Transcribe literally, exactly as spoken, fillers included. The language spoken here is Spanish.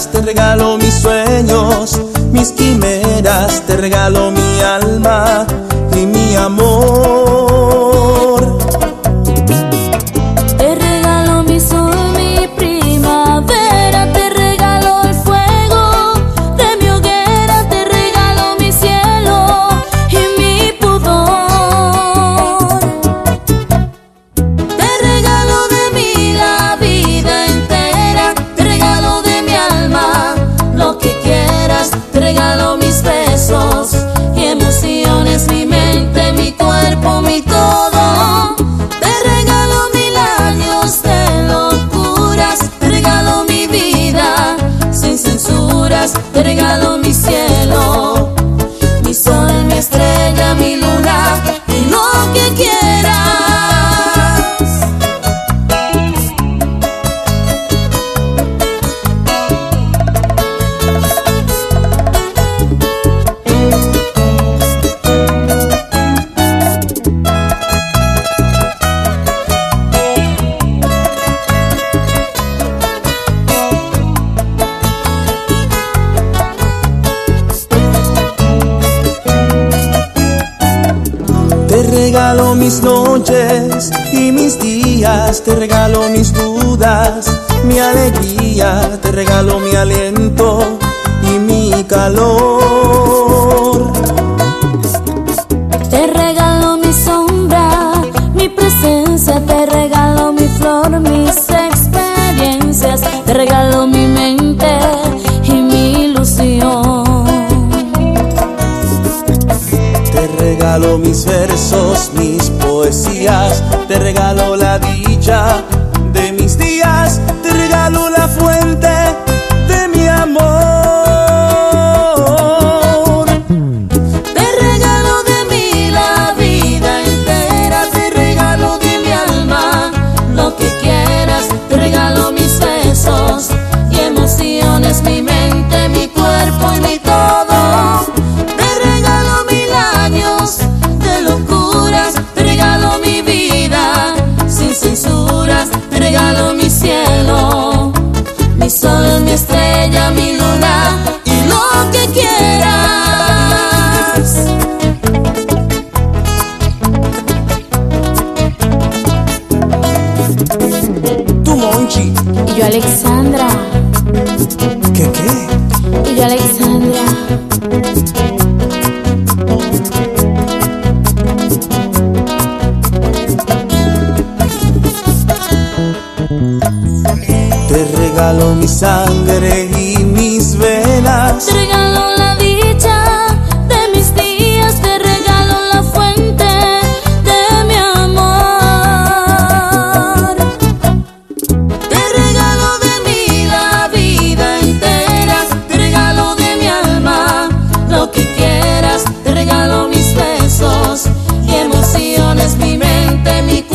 días, te regalo mis sueños, mis quimeras, te regalo mi alma y mi amor. Te regalo mi sol, mi primavera, te regalo el fuego de mi hoguera, te regalo mi cielo y mi pudor. Te regalo de mí la vida entera, te regalo de mi alma lo que quieras, te regalo mis besos y emociones, mi mente, mi cuerpo, mi todo. Te regalo mil años de locuras, te regalo mi vida sin censuras, te regalo mi cielo, mi sol, mi estrella, mi luna y lo que quieras. Te regalo mis noches y mis días, te regalo mis dudas, mi alegría, te regalo mi aliento y mi calor. Te regalo mi sombra, mi presencia, te regalo mi flor, mis experiencias, te regalo mi mente y mi ilusión. Te regalo mis versos, mis poesías, te regalo la dicha de mis días, te regalo la fuente de mi amor. Te regalo de mí la vida entera, te regalo de mi alma lo que quieras, te regalo mis besos y emociones, mi mente, mi cuerpo y mi todo. Te regalo mil años de locuras, te regalo mi vida sin censuras, te regalo mi cielo, mi sol, mi estrella, mi luna y lo que quieras. Tú, Monchi. Y yo Alexandra, ¿Qué qué? y yo Alexandra. Te regalo mi sangre y mis venas. Te regalo la dicha de mis días, te regalo la fuente de mi amor. Te regalo de mí la vida entera, te regalo de mi alma lo que quieras, te regalo mis besos y emociones, mi mente, mi cuerpo.